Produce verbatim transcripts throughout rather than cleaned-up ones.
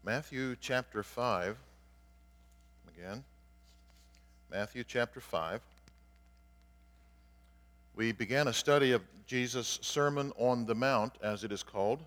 Matthew chapter five, again, Matthew chapter five. We began a study of Jesus' Sermon on the Mount, as it is called.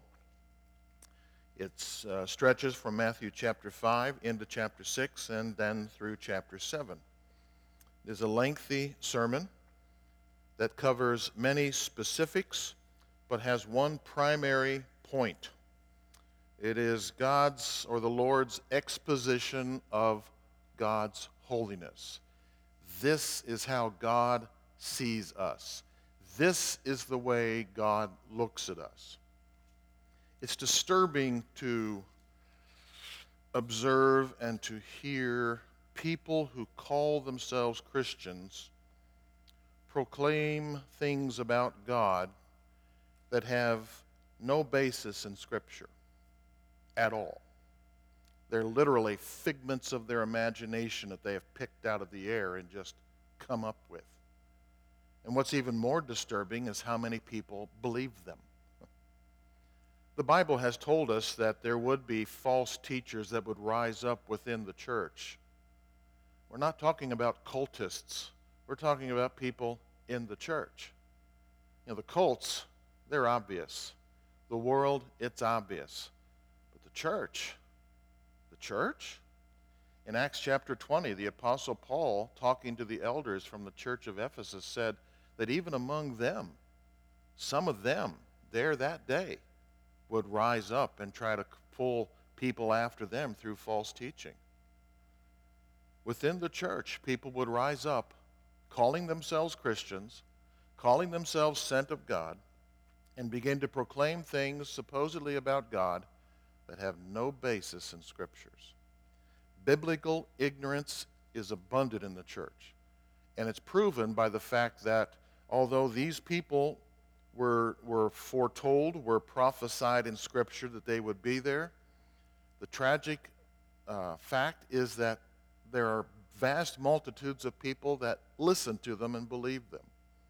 It uh, stretches from Matthew chapter five into chapter six and then through chapter seven. It is a lengthy sermon that covers many specifics, but has one primary point. It is God's or the Lord's exposition of God's holiness. This is how God sees us. This is the way God looks at us. It's disturbing to observe and to hear people who call themselves Christians proclaim things about God that have no basis in Scripture at all. They're literally figments of their imagination that they have picked out of the air and just come up with. And what's even more disturbing is how many people believe them. The Bible has told us that there would be false teachers that would rise up within the church. We're not talking about cultists. We're talking about people in the church. You know, the cults, they're obvious. The world, it's obvious. But the church, the church? In Acts chapter twenty, the Apostle Paul, talking to the elders from the church of Ephesus, said that even among them, some of them, there that day, would rise up and try to pull people after them through false teaching. Within the church, people would rise up, calling themselves Christians, calling themselves sent of God, and begin to proclaim things supposedly about God that have no basis in Scriptures. Biblical ignorance is abundant in the church, and it's proven by the fact that although these people were, were foretold, were prophesied in Scripture that they would be there, the tragic uh, fact is that there are vast multitudes of people that listen to them and believe them.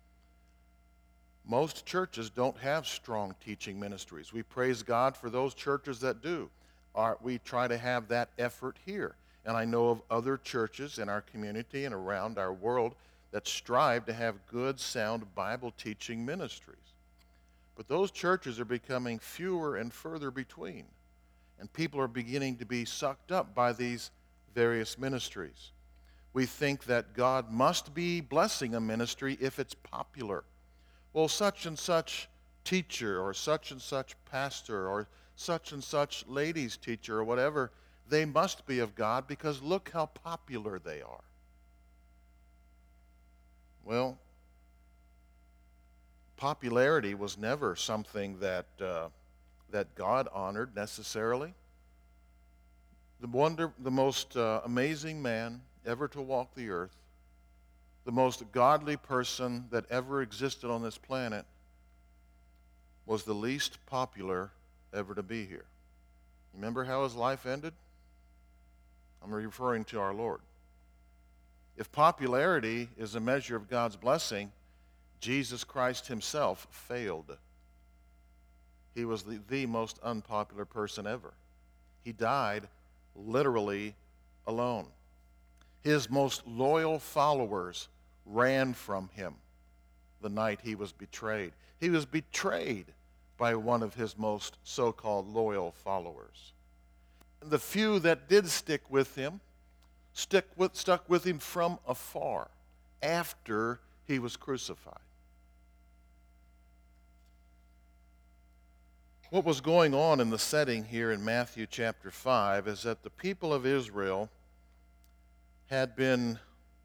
Most churches don't have strong teaching ministries. We praise God for those churches that do. Our, we try to have that effort here. And I know of other churches in our community and around our world that strive to have good, sound Bible teaching ministries. But those churches are becoming fewer and further between. And people are beginning to be sucked up by these various ministries. We think that God must be blessing a ministry if it's popular. Well, such and such teacher or such and such pastor or such and such ladies teacher or whatever, they must be of God because look how popular they are. Well, popularity was never something that uh, that God honored necessarily. The wonder, the most uh, amazing man ever to walk the earth, the most godly person that ever existed on this planet, was the least popular ever to be here. Remember how his life ended? I'm referring to our Lord. If popularity is a measure of God's blessing, Jesus Christ himself failed. He was the, the most unpopular person ever. He died literally alone. His most loyal followers ran from him the night he was betrayed. He was betrayed by one of his most so-called loyal followers. And the few that did stick with him, stick with, stuck with him from afar after he was crucified. What was going on in the setting here in Matthew chapter five is that the people of Israel had been,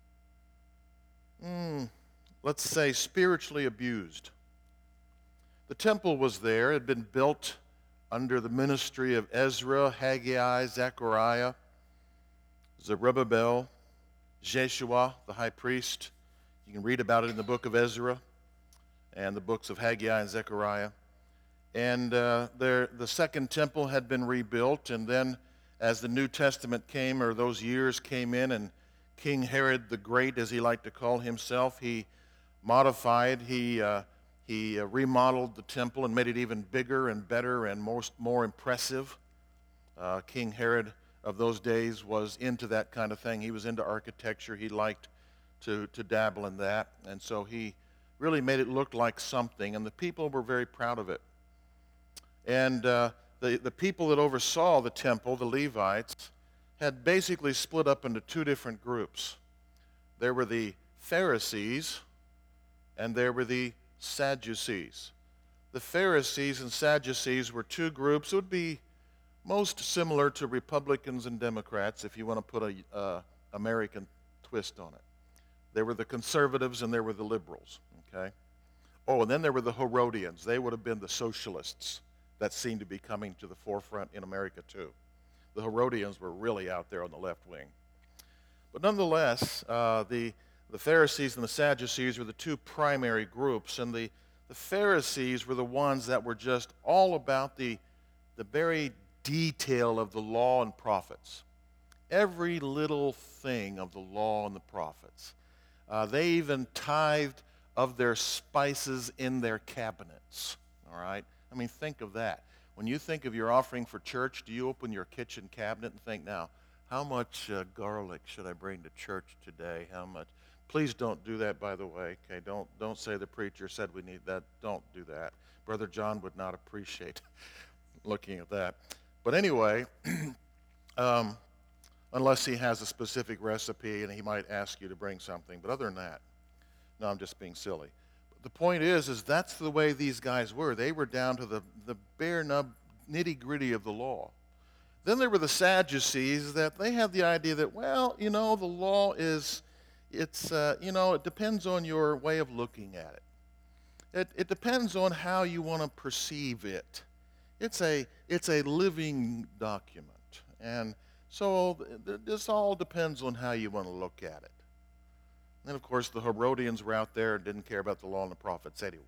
mm, let's say, spiritually abused. The temple was there. It had been built under the ministry of Ezra, Haggai, Zechariah, Zerubbabel, Jeshua, the high priest. You can read about it in the book of Ezra and the books of Haggai and Zechariah. And uh, there, the second temple had been rebuilt, and then as the New Testament came, or those years came in, and King Herod the Great, as he liked to call himself, he modified, he uh, he uh, remodeled the temple and made it even bigger and better and most more impressive. Uh, King Herod of those days was into that kind of thing. He was into architecture. He liked to, to dabble in that. And so he really made it look like something, and the people were very proud of it. And uh, the, the people that oversaw the temple, the Levites, had basically split up into two different groups. There were the Pharisees, and there were the Sadducees. The Pharisees and Sadducees were two groups. It would be most similar to Republicans and Democrats, if you want to put a uh, American twist on it. There were the conservatives and there were the liberals, okay? Oh, and then there were the Herodians. They would have been the socialists that seemed to be coming to the forefront in America too. The Herodians were really out there on the left wing. But nonetheless, uh, the, the Pharisees and the Sadducees were the two primary groups, and the, the Pharisees were the ones that were just all about the, the very detail of the law and prophets. Every little thing of the law and the prophets. Uh, they even tithed of their spices in their cabinets, all right? I mean, think of that. When you think of your offering for church, do you open your kitchen cabinet and think, now, how much uh, garlic should I bring to church today? How much? Please don't do that, by the way, okay? Don't, don't say the preacher said we need that. Don't do that. Brother John would not appreciate looking at that. But anyway, um, unless he has a specific recipe and he might ask you to bring something. But other than that, no, I'm just being silly. But the point is, is that's the way these guys were. They were down to the, the bare nub, nitty-gritty of the law. Then there were the Sadducees that they had the idea that, well, you know, the law is, it's, uh, you know, it depends on your way of looking at it. It, it depends on how you want to perceive it. It's a, it's a living document. And so th- this all depends on how you want to look at it. And of course, the Herodians were out there and didn't care about the law and the prophets anyway.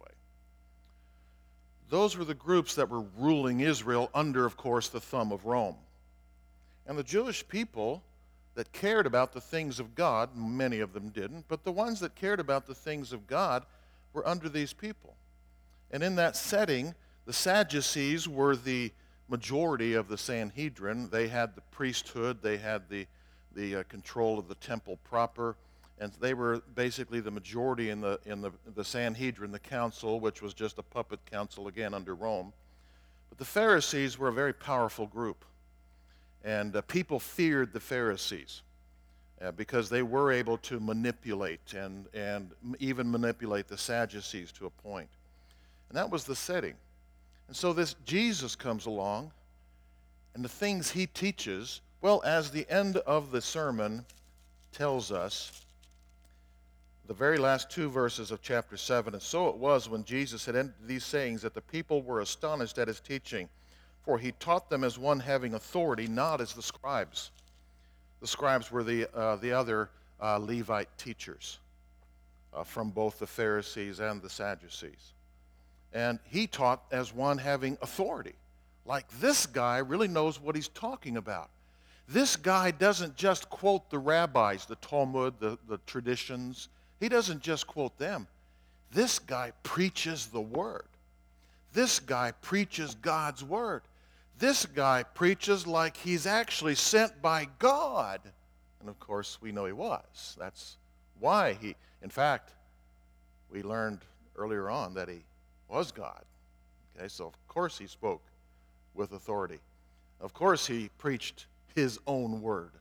Those were the groups that were ruling Israel under, of course, the thumb of Rome. And the Jewish people that cared about the things of God, many of them didn't, but the ones that cared about the things of God were under these people. And in that setting, the Sadducees were the majority of the Sanhedrin. They had the priesthood, they had the, the uh, control of the temple proper, and they were basically the majority in the, in the, the Sanhedrin, the council, which was just a puppet council again under Rome. But the Pharisees were a very powerful group, and uh, people feared the Pharisees uh, because they were able to manipulate and, and even manipulate the Sadducees to a point. And that was the setting. And so this Jesus comes along, and the things he teaches, well, as the end of the sermon tells us, the very last two verses of chapter seven, and so it was when Jesus had ended these sayings that the people were astonished at his teaching, for he taught them as one having authority, not as the scribes. The scribes were the, uh, the other uh, Levite teachers uh, from both the Pharisees and the Sadducees. And he taught as one having authority. Like, this guy really knows what he's talking about. This guy doesn't just quote the rabbis, the Talmud, the, the traditions. He doesn't just quote them. This guy preaches the word. This guy preaches God's word. This guy preaches like he's actually sent by God. And of course, we know he was. That's why he, in fact, we learned earlier on that he was God. Okay, so of course he spoke with authority. Of course he preached his own word.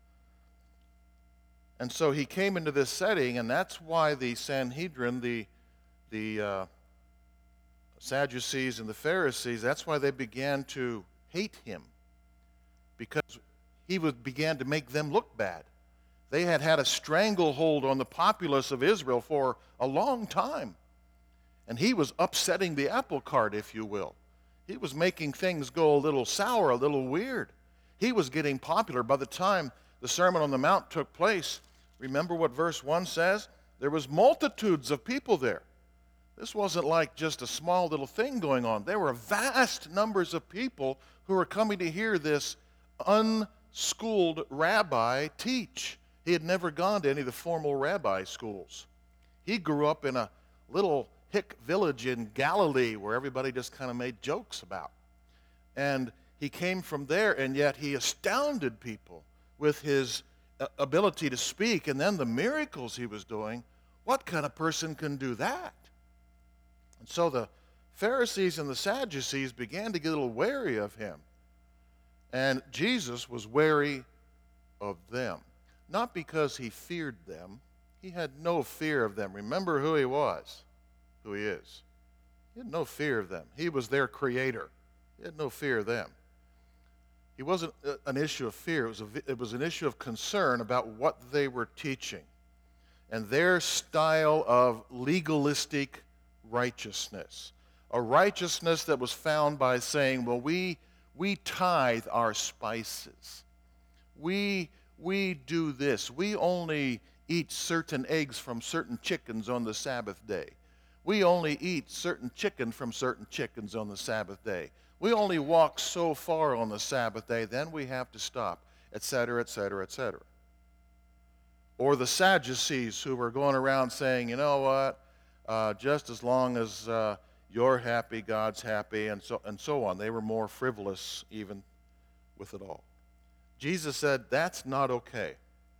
And so he came into this setting, and that's why the Sanhedrin, the, the uh, Sadducees and the Pharisees, that's why they began to hate him, because he would, began to make them look bad. They had had a stranglehold on the populace of Israel for a long time. And he was upsetting the apple cart, if you will. He was making things go a little sour, a little weird. He was getting popular. By the time the Sermon on the Mount took place, remember what verse one says? There was multitudes of people there. This wasn't like just a small little thing going on. There were vast numbers of people who were coming to hear this unschooled rabbi teach. He had never gone to any of the formal rabbi schools. He grew up in a little hick village in Galilee where everybody just kind of made jokes about. And He came from there, and yet he astounded people with his uh, ability to speak, and then the miracles he was doing. What kind of person can do that? And so the Pharisees and the Sadducees began to get a little wary of him. And Jesus was wary of them. Not because he feared them. He had no fear of them. Remember who he was, who he is. He had no fear of them. He was their creator. He had no fear of them. It wasn't an issue of fear. It was, a, it was an issue of concern about what they were teaching and their style of legalistic righteousness. A righteousness that was found by saying, well, we, we tithe our spices. We, we do this. We only eat certain eggs from certain chickens on the Sabbath day. We only eat certain chicken from certain chickens on the Sabbath day. We only walk so far on the Sabbath day, then we have to stop, et cetera, et cetera, et cetera. Or the Sadducees who were going around saying, you know what, uh, just as long as uh, you're happy, God's happy, and so, and so on. They were more frivolous even with it all. Jesus said, that's not okay.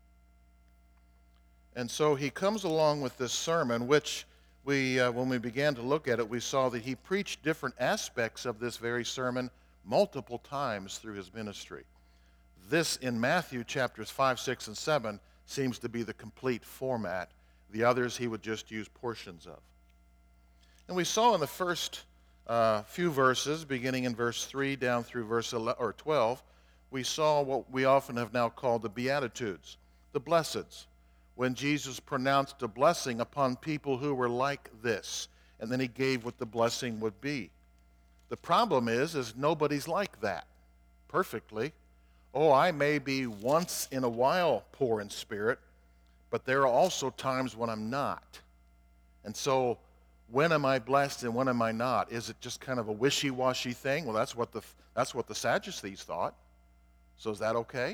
And so he comes along with this sermon, which we, uh, when we began to look at it, we saw that he preached different aspects of this very sermon multiple times through his ministry. This in Matthew chapters five, six, and seven seems to be the complete format. The others he would just use portions of. And we saw in the first uh, few verses, beginning in verse three down through verse eleven, or twelve, we saw what we often have now called the Beatitudes, the blesseds, when Jesus pronounced a blessing upon people who were like this, and then he gave what the blessing would be. The problem is, is nobody's like that perfectly. Oh, I may be once in a while poor in spirit, but there are also times when I'm not. And so, when am I blessed and when am I not? Is it just kind of a wishy-washy thing? Well, that's what the that's what the Sadducees thought. So is that okay?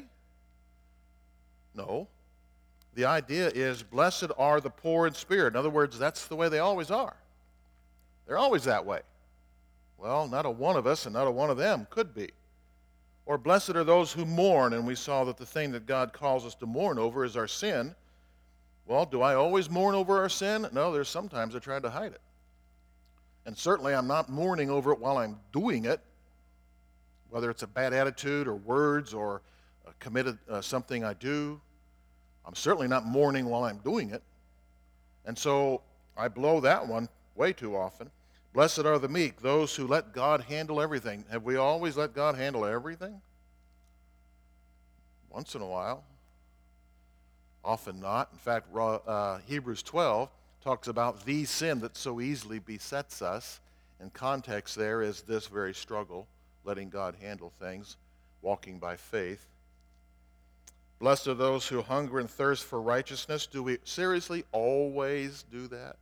No. The idea is, blessed are the poor in spirit. In other words, that's the way they always are. They're always that way. Well, not a one of us and not a one of them could be. Or blessed are those who mourn, and we saw that the thing that God calls us to mourn over is our sin. Well, do I always mourn over our sin? No, there's sometimes I try to hide it. And certainly I'm not mourning over it while I'm doing it, whether it's a bad attitude or words or uh, committed uh, something I do. I'm certainly not mourning while I'm doing it. And so I blow that one way too often. Blessed are the meek, those who let God handle everything. Have we always let God handle everything? Once in a while. Often not. In fact, uh, Hebrews twelve talks about the sin that so easily besets us. And context there is this very struggle, letting God handle things, walking by faith. Blessed are those who hunger and thirst for righteousness. Do we seriously always do that?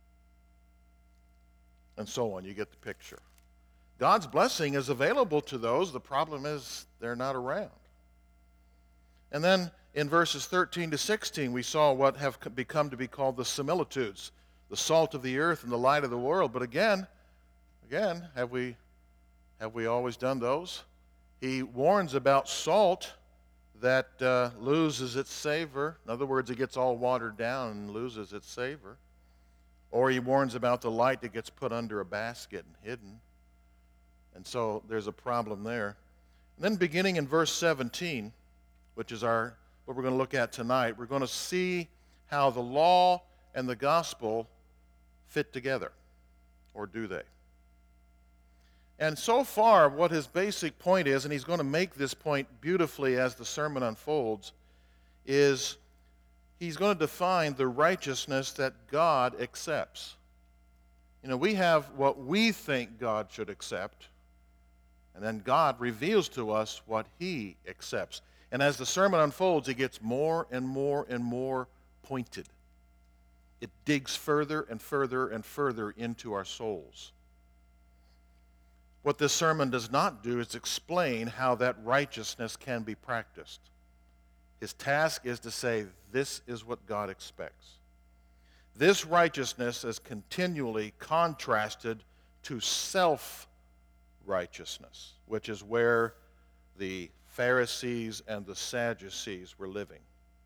And so on. You get the picture. God's blessing is available to those. The problem is they're not around. And then in verses thirteen to sixteen, we saw what have become to be called the similitudes, the salt of the earth and the light of the world. But again, again, have we, have we always done those? He warns about salt that uh, loses its savor. In other words, it gets all watered down and loses its savor. Or he warns about the light that gets put under a basket and hidden. And so there's a problem there. And then beginning in verse seventeen, which is our what we're going to look at tonight, we're going to see how the law and the gospel fit together. Or do they? And so far, what his basic point is, and he's going to make this point beautifully as the sermon unfolds, is he's going to define the righteousness that God accepts. You know, we have what we think God should accept, and then God reveals to us what he accepts. And as the sermon unfolds, it gets more and more and more pointed. It digs further and further and further into our souls. What this sermon does not do is explain how that righteousness can be practiced. His task is to say, this is what God expects. This righteousness is continually contrasted to self-righteousness. righteousness, which is where the Pharisees and the Sadducees were living.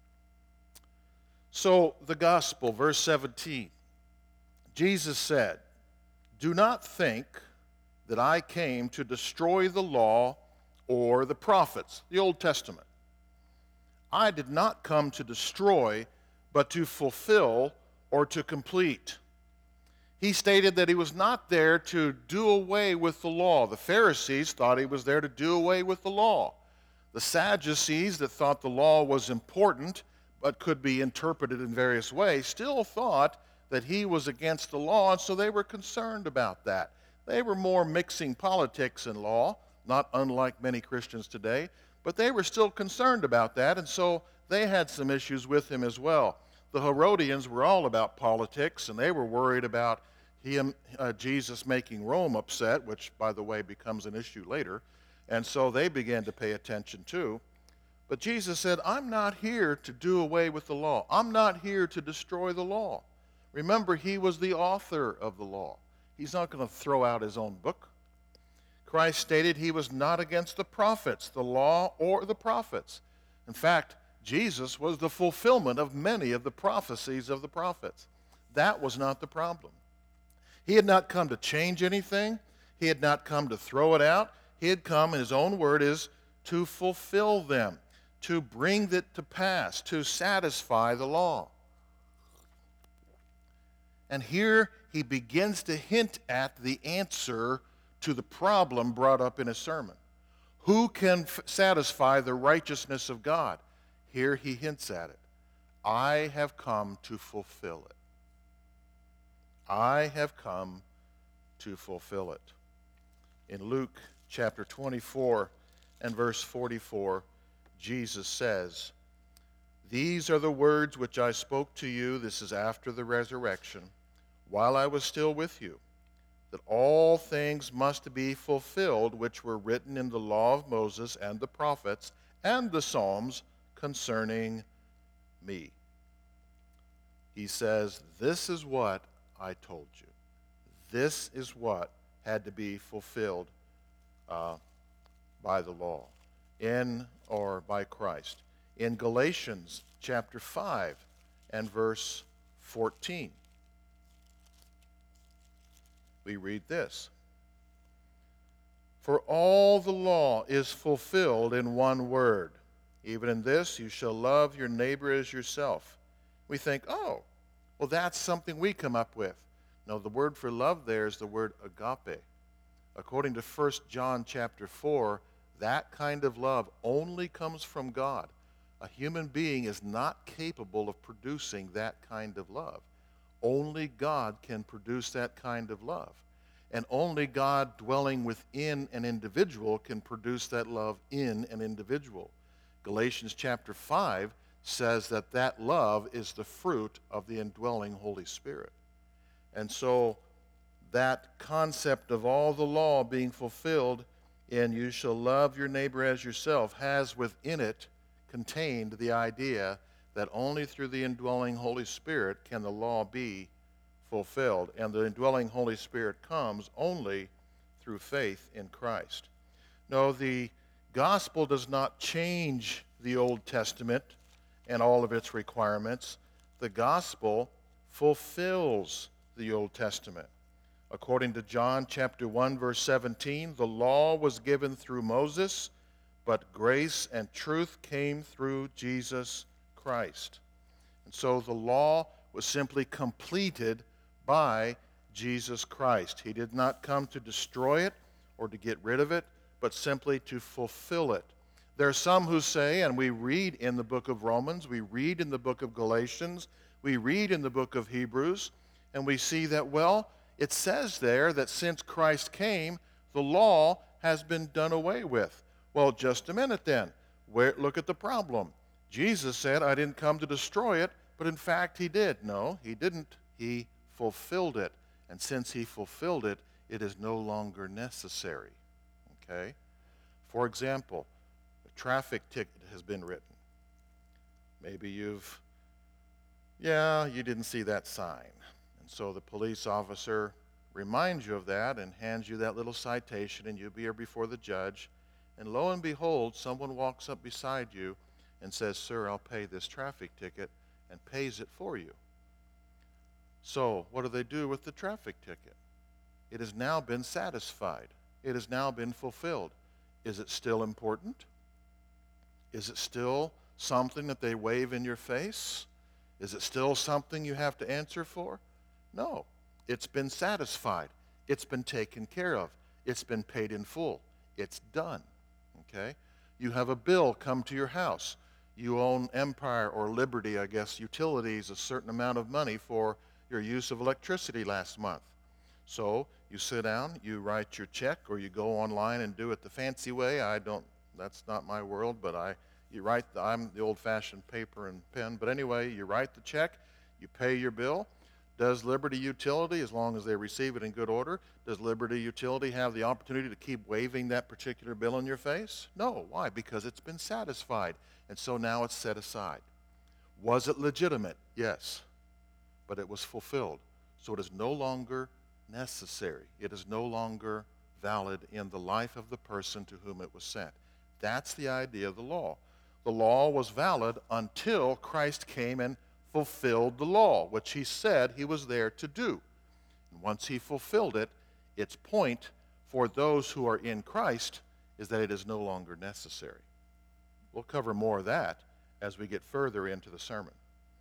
So the gospel, verse seventeen, Jesus said, "Do not think that I came to destroy the law or the prophets," the Old Testament. "I did not come to destroy, but to fulfill or to complete." He stated that he was not there to do away with the law. The Pharisees thought he was there to do away with the law. The Sadducees, that thought the law was important but could be interpreted in various ways, still thought that he was against the law, and so they were concerned about that. They were more mixing politics and law, not unlike many Christians today, but they were still concerned about that, and so they had some issues with him as well. The Herodians were all about politics, and they were worried about him, uh, Jesus making Rome upset, which, by the way, becomes an issue later, and so they began to pay attention too. But Jesus said, "I'm not here to do away with the law. I'm not here to destroy the law." Remember, he was the author of the law. He's not going to throw out his own book. Christ stated he was not against the prophets, the law, or the prophets. In fact, Jesus was the fulfillment of many of the prophecies of the prophets. That was not the problem. He had not come to change anything. He had not come to throw it out. He had come, and his own word is, to fulfill them, to bring it to pass, to satisfy the law. And here he begins to hint at the answer to the problem brought up in his sermon. Who can f- satisfy the righteousness of God? Here he hints at it. I have come to fulfill it. I have come to fulfill it. In Luke chapter twenty-four and verse forty-four, Jesus says, "These are the words which I spoke to you," this is after the resurrection, "while I was still with you, that all things must be fulfilled which were written in the law of Moses and the prophets and the Psalms concerning me." He says, this is what I told you. This is what had to be fulfilled uh, by the law, in or by Christ. In Galatians chapter five and verse fourteen, we read this: "For all the law is fulfilled in one word. Even in this, you shall love your neighbor as yourself." We think, oh, well, that's something we come up with. No, the word for love there is the word agape. According to First John chapter four, that kind of love only comes from God. A human being is not capable of producing that kind of love. Only God can produce that kind of love. And only God dwelling within an individual can produce that love in an individual. Galatians chapter five says that that love is the fruit of the indwelling Holy Spirit. And so that concept of all the law being fulfilled in "you shall love your neighbor as yourself" has within it contained the idea that only through the indwelling Holy Spirit can the law be fulfilled. And the indwelling Holy Spirit comes only through faith in Christ. No, the gospel does not change the Old Testament and all of its requirements. The gospel fulfills the Old Testament. According to John chapter one, verse seventeen, "The law was given through Moses, but grace and truth came through Jesus Christ." And so the law was simply completed by Jesus Christ. He did not come to destroy it or to get rid of it, but simply to fulfill it. There are some who say, and we read in the book of Romans, we read in the book of Galatians, we read in the book of Hebrews, and we see that, well, it says there that since Christ came, the law has been done away with. Well, just a minute then. Where, look at the problem. Jesus said, "I didn't come to destroy it," but in fact he did. No, he didn't. He fulfilled it. And since he fulfilled it, it is no longer necessary. Okay? For example, a traffic ticket has been written. Maybe you've, yeah, you didn't see that sign. And so the police officer reminds you of that and hands you that little citation, and you be here before the judge, and lo and behold, someone walks up beside you and says, "Sir, I'll pay this traffic ticket," and pays it for you. So what do they do with the traffic ticket? It has now been satisfied. It has now been fulfilled. Is it still important? Is it still something that they wave in your face? Is it still something you have to answer for? No. It's been satisfied. It's been taken care of. It's been paid in full. It's done. Okay? You have a bill come to your house. You own Empire or Liberty, I guess, Utilities, a certain amount of money for your use of electricity last month. So you sit down, you write your check, or you go online and do it the fancy way. I don't, that's not my world, but I, you write, the, I'm the old-fashioned paper and pen. But anyway, you write the check, you pay your bill. Does Liberty Utility, as long as they receive it in good order, does Liberty Utility have the opportunity to keep waving that particular bill in your face? No. Why? Because it's been satisfied, and so now it's set aside. Was it legitimate? Yes. But it was fulfilled. So it is no longer necessary. It is no longer valid in the life of the person to whom it was sent. That's the idea of the law. The law was valid until Christ came and fulfilled the law, which he said he was there to do. And once he fulfilled it, its point for those who are in Christ is that it is no longer necessary. We'll cover more of that as we get further into the sermon.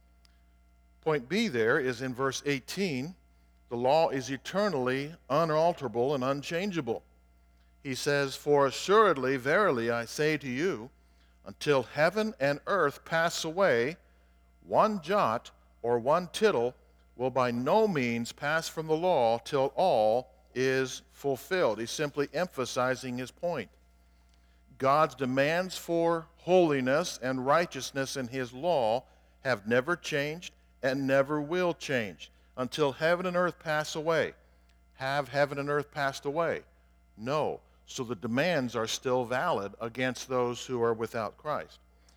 Point B there is in verse eighteen, the law is eternally unalterable and unchangeable. He says, "For assuredly, verily, I say to you, until heaven and earth pass away, one jot or one tittle will by no means pass from the law till all is fulfilled." He's simply emphasizing his point. God's demands for holiness and righteousness in his law have never changed and never will change until heaven and earth pass away. Have heaven and earth passed away? No. So the demands are still valid against those who are without Christ.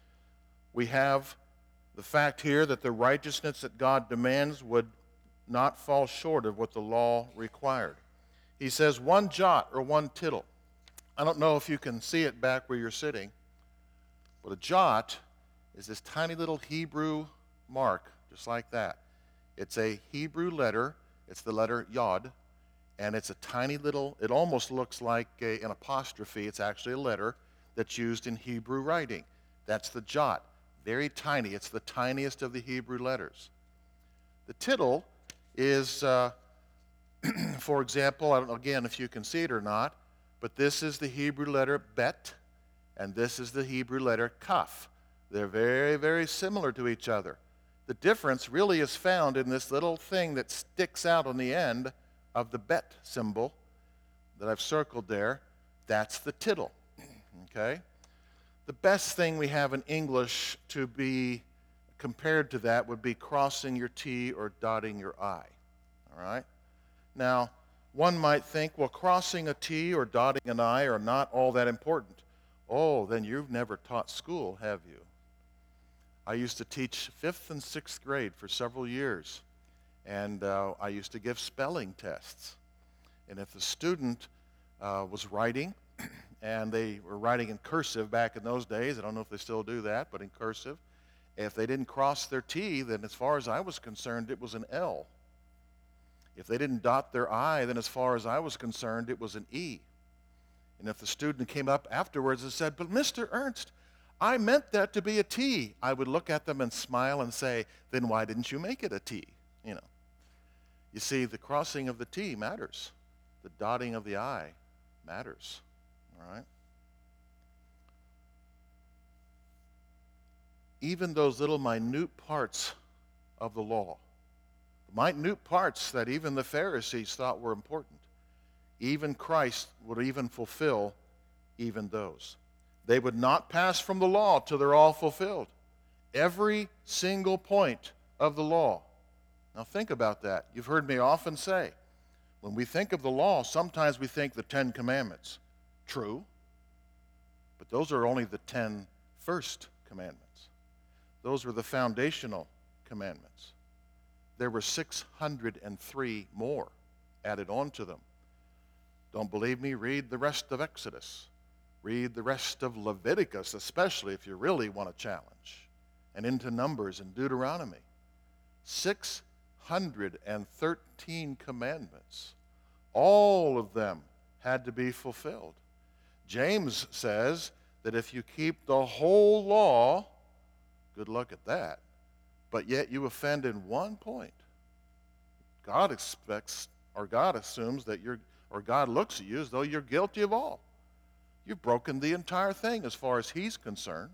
We have the fact here that the righteousness that God demands would not fall short of what the law required. He says one jot or one tittle. I don't know if you can see it back where you're sitting, but a jot is this tiny little Hebrew mark, just like that. It's a Hebrew letter. It's the letter Yod, and it's a tiny little, it almost looks like a, an apostrophe. It's actually a letter that's used in Hebrew writing. That's the jot. Very tiny. It's the tiniest of the Hebrew letters. The tittle is, uh, for example, I don't know again if you can see it or not, but this is the Hebrew letter bet, and this is the Hebrew letter kaf. They're very, very similar to each other. The difference really is found in this little thing that sticks out on the end of the bet symbol that I've circled there. That's the tittle, okay? The best thing we have in English to be compared to that would be crossing your T or dotting your I, all right? Now, one might think, well, crossing a T or dotting an I are not all that important. Oh, then you've never taught school, have you? I used to teach fifth and sixth grade for several years, and uh, I used to give spelling tests. And if the student uh, was writing, and they were writing in cursive back in those days, I don't know if they still do that, but in cursive, if they didn't cross their T, then as far as I was concerned, it was an L. If they didn't dot their I, then as far as I was concerned, it was an E. And if the student came up afterwards and said, "But Mister Ernst, I meant that to be a T," I would look at them and smile and say, "Then why didn't you make it a T?" You know. You see, the crossing of the T matters. The dotting of the I matters. All right? Even those little minute parts of the law, minute parts that even the Pharisees thought were important, even Christ would even fulfill even those. They would not pass from the law till they're all fulfilled. Every single point of the law. Now think about that. You've heard me often say, when we think of the law, sometimes we think the Ten Commandments. True. But those are only the ten first commandments. Those were the foundational commandments. There were six hundred three more added on to them. Don't believe me? Read the rest of Exodus. Read the rest of Leviticus, especially if you really want a challenge, and into Numbers and Deuteronomy. six hundred thirteen commandments. All of them had to be fulfilled. James says that if you keep the whole law, good luck at that, but yet you offend in one point, God expects, or God assumes that you're, or God looks at you as though you're guilty of all. You've broken the entire thing as far as he's concerned.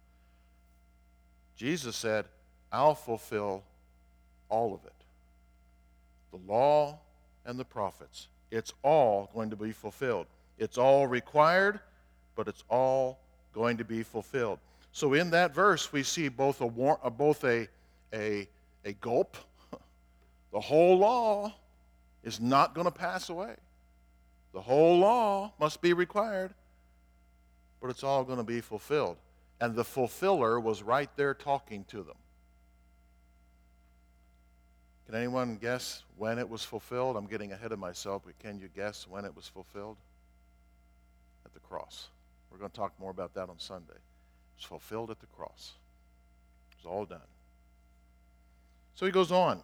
Jesus said, I'll fulfill all of it. The law and the prophets. It's all going to be fulfilled. It's all required, but it's all going to be fulfilled. So in that verse, we see both a war, uh, both a, a, a gulp. The whole law is not going to pass away. The whole law must be required, but it's all going to be fulfilled. And the fulfiller was right there talking to them. Can anyone guess when it was fulfilled? I'm getting ahead of myself, but can you guess when it was fulfilled? At the cross. We're going to talk more about that on Sunday. It was fulfilled at the cross. It was all done. So he goes on.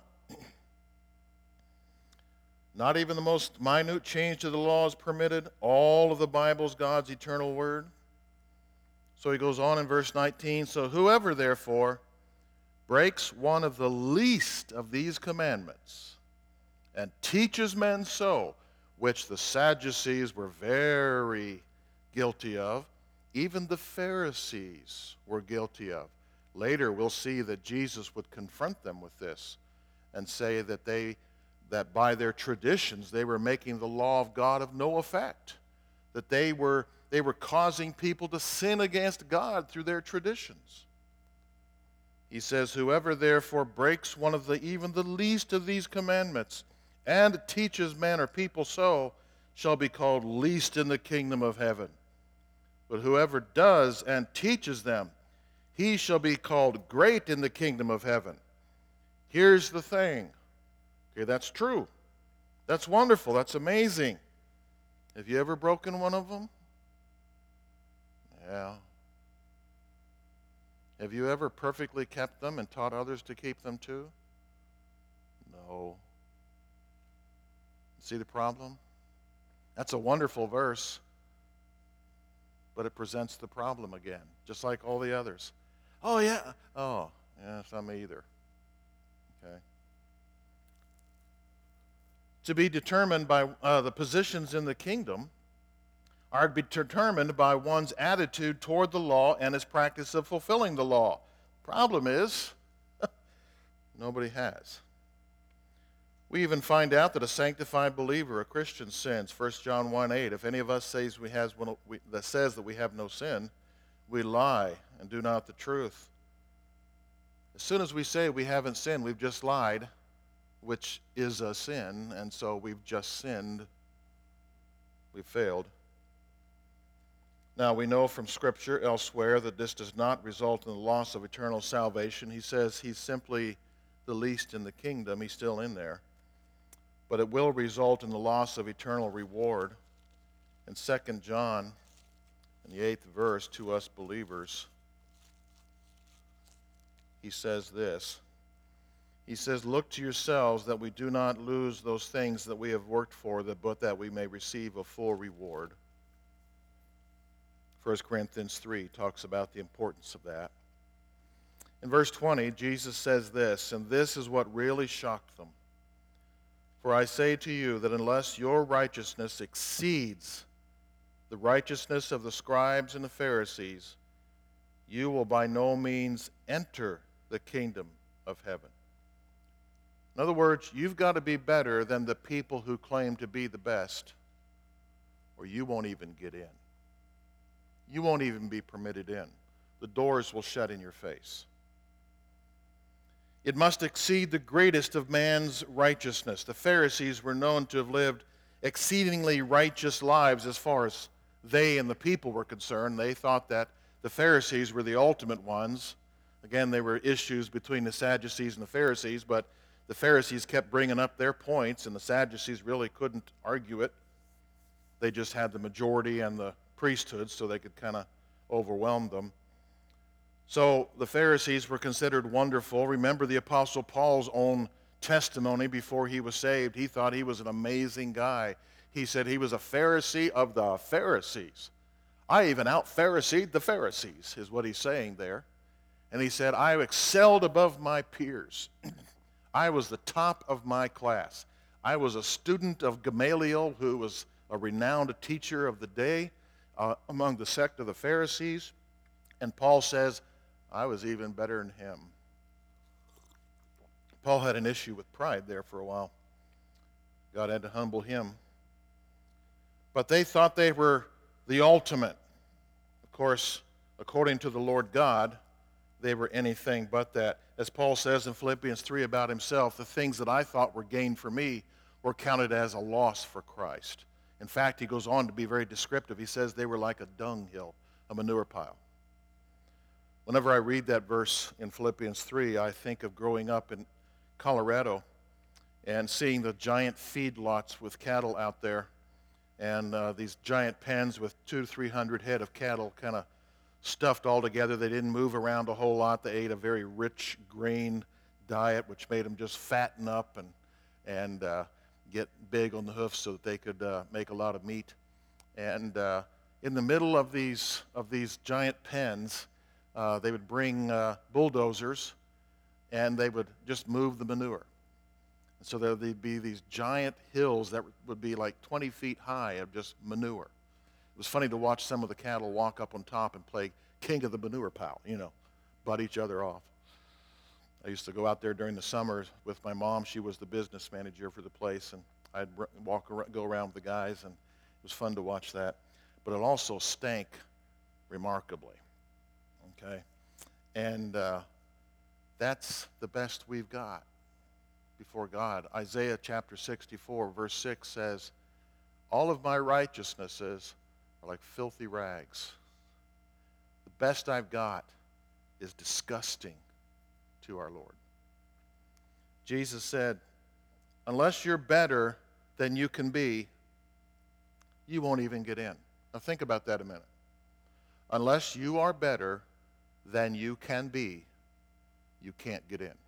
Not even the most minute change to the law is permitted. All of the Bible is God's eternal word. So he goes on in verse nineteen. So whoever, therefore, breaks one of the least of these commandments and teaches men so, which the Sadducees were very guilty of, even the Pharisees were guilty of. Later we'll see that Jesus would confront them with this and say that they that by their traditions they were making the law of God of no effect, that they were they were causing people to sin against God through their traditions. He says, whoever therefore breaks one of the even the least of these commandments and teaches men or people so shall be called least in the kingdom of heaven. But whoever does and teaches them, he shall be called great in the kingdom of heaven. Here's the thing. Okay, that's true. That's wonderful. That's amazing. Have you ever broken one of them? Yeah. Have you ever perfectly kept them and taught others to keep them too? No. See the problem? That's a wonderful verse, but it presents the problem again, just like all the others. Oh, yeah. Oh, yeah, it's not me either. Okay. To be determined by uh, the positions in the kingdom are to be determined by one's attitude toward the law and his practice of fulfilling the law. Problem is, nobody has. We even find out that a sanctified believer, a Christian, sins. First John one eight, if any of us says we has one, we, that says that we have no sin, we lie and do not the truth. As soon as we say we haven't sinned, we've just lied, which is a sin, and so we've just sinned. We've failed. Now, we know from Scripture elsewhere that this does not result in the loss of eternal salvation. He says he's simply the least in the kingdom. He's still in there. But it will result in the loss of eternal reward. In Second John, in the eighth verse, to us believers, he says this. He says, look to yourselves that we do not lose those things that we have worked for, but that we may receive a full reward. First Corinthians three talks about the importance of that. In verse twenty, Jesus says this, and this is what really shocked them. For I say to you that unless your righteousness exceeds the righteousness of the scribes and the Pharisees, you will by no means enter the kingdom of heaven. In other words, you've got to be better than the people who claim to be the best, or you won't even get in. You won't even be permitted in. The doors will shut in your face. It must exceed the greatest of man's righteousness. The Pharisees were known to have lived exceedingly righteous lives as far as they and the people were concerned. They thought that the Pharisees were the ultimate ones. Again, there were issues between the Sadducees and the Pharisees, but the Pharisees kept bringing up their points, and the Sadducees really couldn't argue it. They just had the majority and the priesthood, so they could kind of overwhelm them. So the Pharisees were considered wonderful. Remember the Apostle Paul's own testimony before he was saved. He thought he was an amazing guy. He said he was a Pharisee of the Pharisees. I even out-Pharisied the Pharisees, is what he's saying there. And he said, I excelled above my peers. I was the top of my class. I was a student of Gamaliel, who was a renowned teacher of the day uh, among the sect of the Pharisees. And Paul says, I was even better than him. Paul had an issue with pride there for a while. God had to humble him. But they thought they were the ultimate. Of course, according to the Lord God, they were anything but that. As Paul says in Philippians three about himself, the things that I thought were gain for me were counted as a loss for Christ. In fact, he goes on to be very descriptive. He says they were like a dunghill, a manure pile. Whenever I read that verse in Philippians three, I think of growing up in Colorado and seeing the giant feedlots with cattle out there, and uh, these giant pens with two to three hundred head of cattle kind of stuffed all together. They didn't move around a whole lot. They ate a very rich grain diet, which made them just fatten up and and uh, get big on the hoofs so that they could uh, make a lot of meat. And uh, in the middle of these of these giant pens, uh, they would bring uh, bulldozers, and they would just move the manure. And so there would be these giant hills that would be like twenty feet high of just manure. It was funny to watch some of the cattle walk up on top and play king of the manure pile, you know, butt each other off. I used to go out there during the summer with my mom. She was the business manager for the place, and I'd walk around, go around with the guys, and it was fun to watch that. But it also stank remarkably, okay? And uh, that's the best we've got before God. Isaiah chapter sixty-four, verse six says, all of my righteousnesses are like filthy rags. The best I've got is disgusting to our Lord. Jesus said, unless you're better than you can be, you won't even get in. Now think about that a minute. Unless you are better than you can be, you can't get in.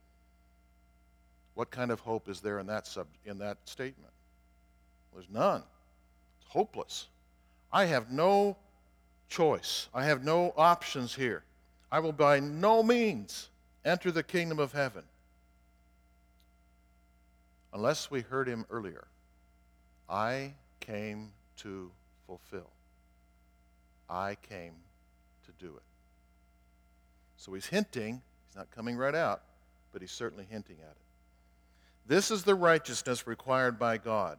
What kind of hope is there in that sub, in that statement? There's none. It's hopeless. I have no choice. I have no options here. I will by no means enter the kingdom of heaven unless we heard him earlier. I came to fulfill. I came to do it. So he's hinting. He's not coming right out, but he's certainly hinting at it. This is the righteousness required by God.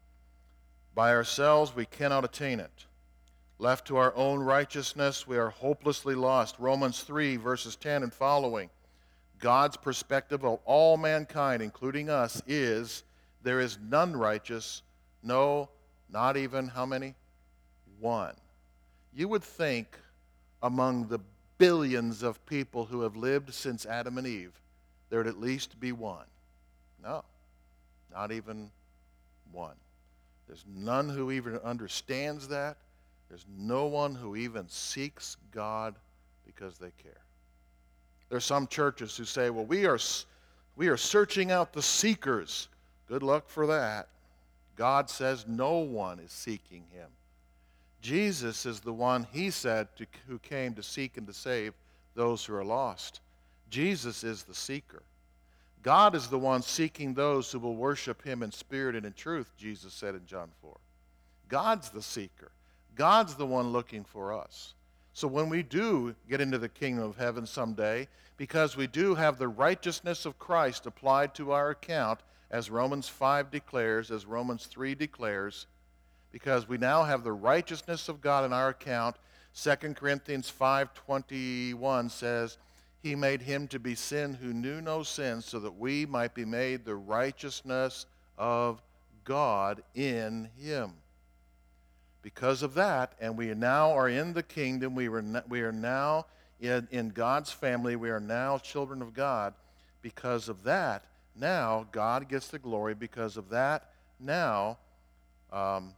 By ourselves, we cannot attain it. Left to our own righteousness, we are hopelessly lost. Romans three, verses ten and following. God's perspective of all mankind, including us, is there is none righteous, no, not even how many? One. You would think among the billions of people who have lived since Adam and Eve, there would at least be one. No, not even one. There's none who even understands that. There's no one who even seeks God because they care. There's some churches who say, well, we are, we are searching out the seekers. Good luck for that. God says no one is seeking him. Jesus is the one, he said, to, who came to seek and to save those who are lost. Jesus is the seeker. God is the one seeking those who will worship him in spirit and in truth, Jesus said in John four. God's the seeker. God's the one looking for us. So when we do get into the kingdom of heaven someday, because we do have the righteousness of Christ applied to our account, as Romans five declares, as Romans three declares, because we now have the righteousness of God in our account, Second Corinthians five twenty-one says, he made him to be sin who knew no sin, so that we might be made the righteousness of God in him. Because of that, and we now are in the kingdom, we, were, we are now in, in God's family, we are now children of God. Because of that, Now God gets the glory because of that. Now um,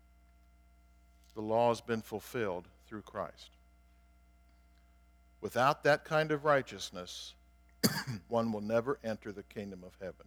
the law has been fulfilled through Christ. Without that kind of righteousness, one will never enter the kingdom of heaven.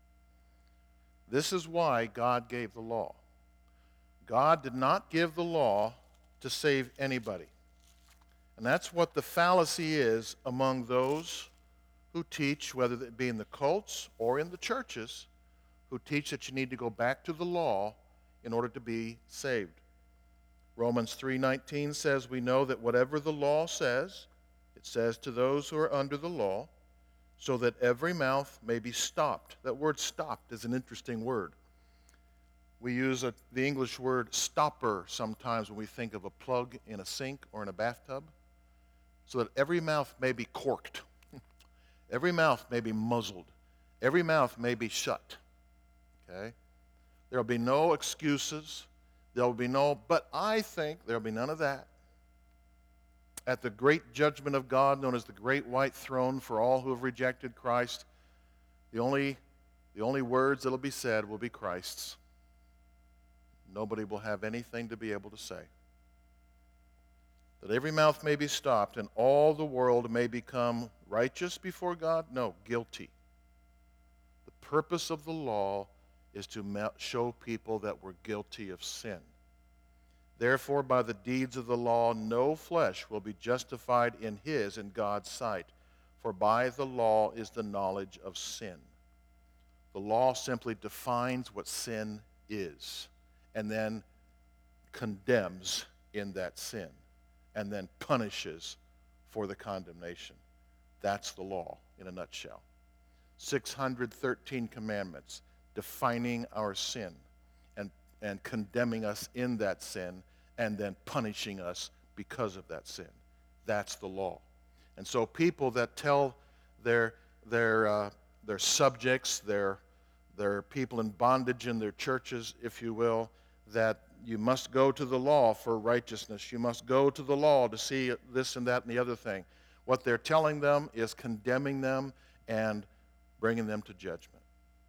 This is why God gave the law. God did not give the law to save anybody. And that's what the fallacy is among those who teach, whether it be in the cults or in the churches, who teach that you need to go back to the law in order to be saved. Romans three nineteen says, we know that whatever the law says, it says to those who are under the law, so that every mouth may be stopped. That word stopped is an interesting word. We use a, the English word stopper sometimes when we think of a plug in a sink or in a bathtub, so that every mouth may be corked. Every mouth may be muzzled. Every mouth may be shut. Okay? There will be no excuses. There will be no, but I think there will be none of that. At the great judgment of God, known as the great white throne for all who have rejected Christ, the only, the only words that will be said will be Christ's. Nobody will have anything to be able to say. That every mouth may be stopped and all the world may become righteous before God? No, guilty. The purpose of the law is to show people that we're guilty of sin. Therefore, by the deeds of the law, no flesh will be justified in his, in God's sight. For by the law is the knowledge of sin. The law simply defines what sin is and then condemns in that sin and then punishes for the condemnation. That's the law in a nutshell. six hundred thirteen commandments defining our sin and, and condemning us in that sin and then punishing us because of that sin. That's the law. And so people that tell their, their, uh, their subjects, their, their people in bondage in their churches, if you will, that you must go to the law for righteousness. You must go to the law to see this and that and the other thing. What they're telling them is condemning them and bringing them to judgment.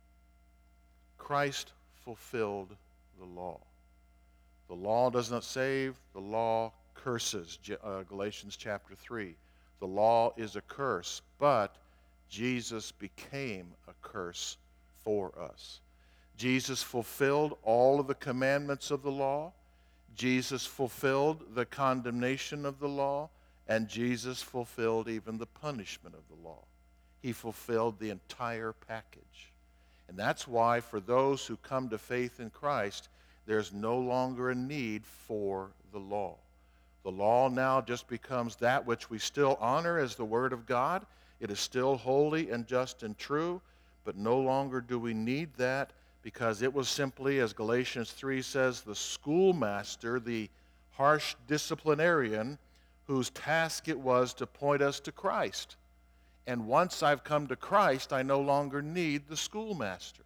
Christ fulfilled the law. The law does not save, the law curses, uh, Galatians chapter three. The law is a curse, but Jesus became a curse for us. Jesus fulfilled all of the commandments of the law. Jesus fulfilled the condemnation of the law, and Jesus fulfilled even the punishment of the law. He fulfilled the entire package. And that's why for those who come to faith in Christ, there's no longer a need for the law. The law now just becomes that which we still honor as the Word of God. It is still holy and just and true, but no longer do we need that because it was simply, as Galatians three says, the schoolmaster, the harsh disciplinarian, whose task it was to point us to Christ. And once I've come to Christ, I no longer need the schoolmaster.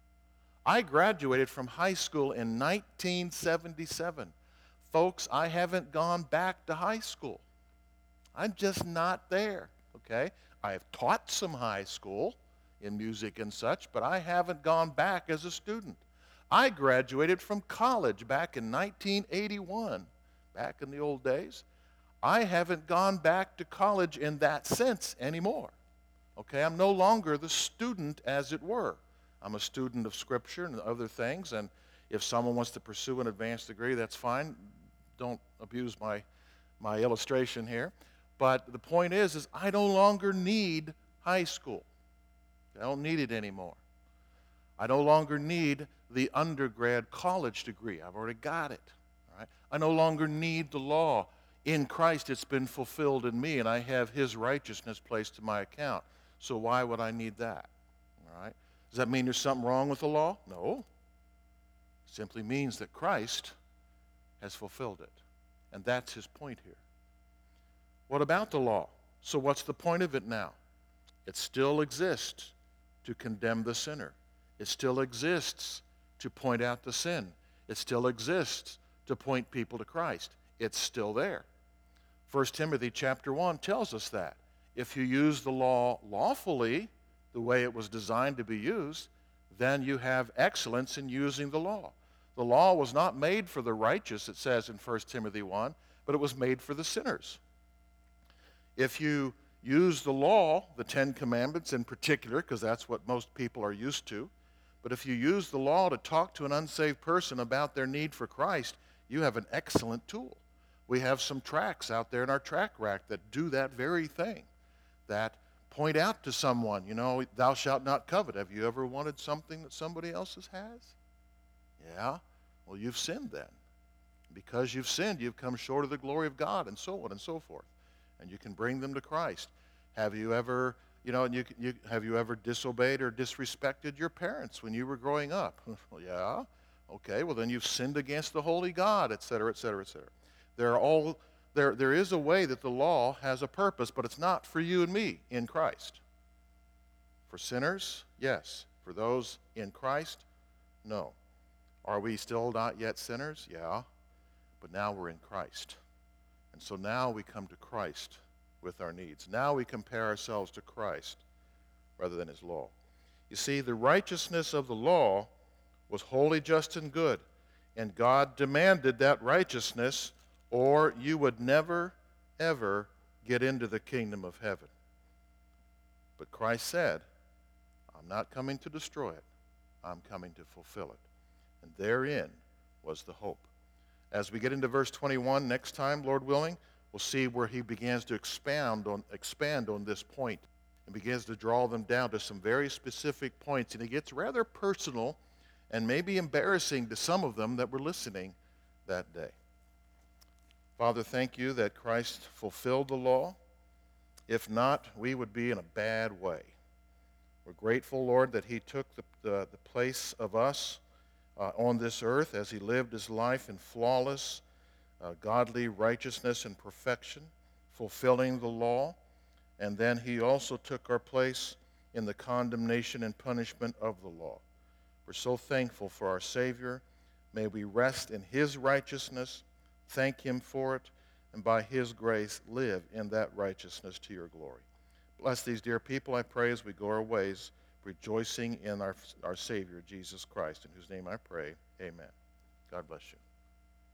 I graduated from high school in nineteen seventy-seven. Folks, I haven't gone back to high school. I'm just not there, okay? I have taught some high school in music and such, but I haven't gone back as a student. I graduated from college back in nineteen eighty-one, back in the old days. I haven't gone back to college in that sense anymore. Okay, I'm no longer the student, as it were. I'm a student of Scripture and other things, and if someone wants to pursue an advanced degree, that's fine. Don't abuse my, my illustration here. But the point is, is I no longer need high school. I don't need it anymore. I no longer need the undergrad college degree. I've already got it. All right? I no longer need the law. In Christ, it's been fulfilled in me, and I have His righteousness placed to my account. So why would I need that? All right? Does that mean there's something wrong with the law? No. It simply means that Christ has fulfilled it. And that's his point here. What about the law? So what's the point of it now? It still exists to condemn the sinner. It still exists to point out the sin. It still exists to point people to Christ. It's still there. First Timothy chapter one tells us that. If you use the law lawfully, the way it was designed to be used, then you have excellence in using the law. The law was not made for the righteous, it says in First Timothy one, but it was made for the sinners. If you use the law, the Ten Commandments in particular, because that's what most people are used to, but if you use the law to talk to an unsaved person about their need for Christ, you have an excellent tool. We have some tracts out there in our tract rack that do that very thing, that point out to someone, you know, thou shalt not covet. Have you ever wanted something that somebody else's has? Yeah? Well, you've sinned then. Because you've sinned, you've come short of the glory of God, and so on and so forth. And you can bring them to Christ. Have you ever, you know, and you, you, have you ever disobeyed or disrespected your parents when you were growing up? Well, yeah. Okay, well then you've sinned against the holy God, et cetera, et cetera, et cetera. There are all, there, there is a way that the law has a purpose, but it's not for you and me in Christ. For sinners, yes. For those in Christ, no. Are we still not yet sinners? Yeah. But now we're in Christ. And so now we come to Christ with our needs. Now we compare ourselves to Christ rather than his law. You see, the righteousness of the law was holy, just, and good. And God demanded that righteousness, or you would never, ever get into the kingdom of heaven. But Christ said, I'm not coming to destroy it. I'm coming to fulfill it. And therein was the hope. As we get into verse twenty-one next time, Lord willing, we'll see where he begins to expand on, expand on this point and begins to draw them down to some very specific points. And he gets rather personal and maybe embarrassing to some of them that were listening that day. Father, thank you that Christ fulfilled the law. If not, we would be in a bad way. We're grateful, Lord, that he took the, the, the place of us uh, on this earth as he lived his life in flawless, uh, godly righteousness and perfection, fulfilling the law. And then he also took our place in the condemnation and punishment of the law. We're so thankful for our Savior. May we rest in his righteousness, thank him for it, and by his grace live in that righteousness to your glory. Bless these dear people, I pray, as we go our ways, rejoicing in our, our Savior, Jesus Christ, in whose name I pray. Amen. God bless you.